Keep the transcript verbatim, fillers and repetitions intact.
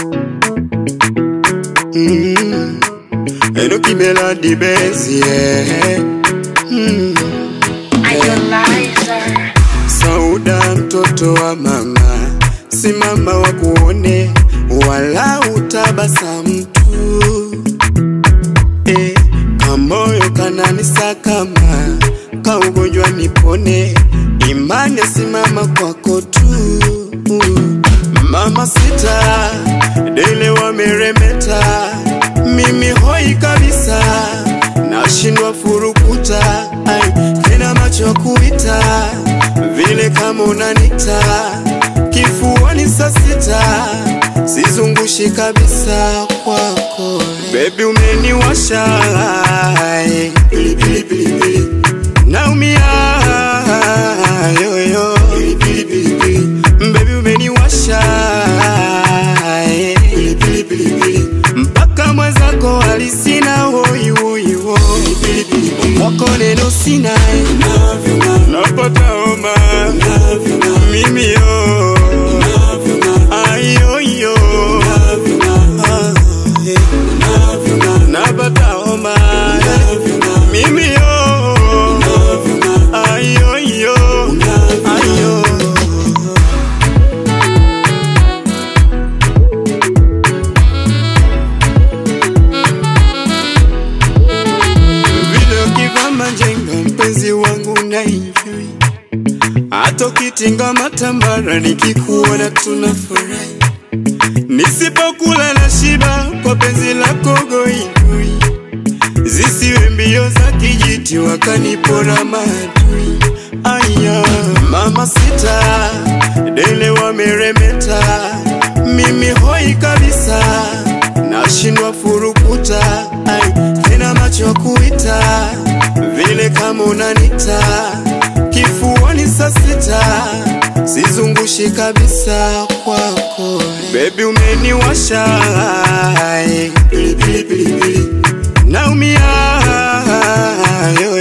Mm. Eno kibela di bezi, yeah. Mm. Sauda mtoto wa mama, si mama wa kuone wala utabasamu tu. Eh, kamoyo kananisa kama kaugonjwa nipone, imani simama kwako tu. Mama sita, dele wa meremeta, mimi hoi kabisa, nashindwa furukuta. Ay, tena macho kuita, vile kama unanita, kifuani saa sita, sizungushi kabisa kwako. Baby umeniwasha, pili pili pili pili, naumia yo yo, pili pili pili pili. Baby umeniwasha, pili pili pili pili, mpaka mwenzako alisina hoi hoi hoi. Pili pili pili, wako neno sina, napata homa mimi yo, ayo yo, napata homa mimi yo, ayo yo, ayo. Vile ukivama jenga mpenzi wangu na enjoy, hata ukitinga matambara nikikuona tunafurahi. Nisipokula na shiba kwa penzi lako goigoi, zisiwe mbio za kijiti wakanipora maadui. Aya, mama sita, dele wa meremeta, mimi hoi kabisa, nashindwa furukuta. Ay, tena macho kuita, vile kama unanita, kifuani saa sita, sizungushi kabisa kwako. Baby umeniwasha, pili pili pili pili, naumia yo